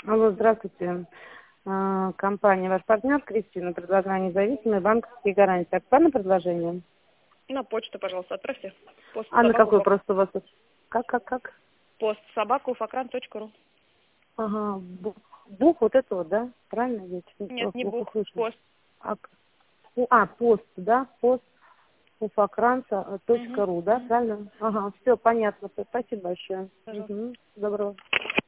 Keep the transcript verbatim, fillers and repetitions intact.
Алло, здравствуйте. А, Компания «Ваш партнер» Кристина предлагаю независимые банковские гарантии. Актуальное предложение? На почту, пожалуйста, отправьте. Пост А на собаку, какой фак- просто у вас? Как, как, как? пост собаку факран точка ру. Ага, бух, бух вот это вот, да? Правильно я чуть Нет, не плохо бух, слышу. пост. А, к- у- а, пост, да? Пост уфакранца Угу. точка ру, да? Правильно? Ага, все понятно. Спасибо большое. Пожалуйста. Угу. Доброго.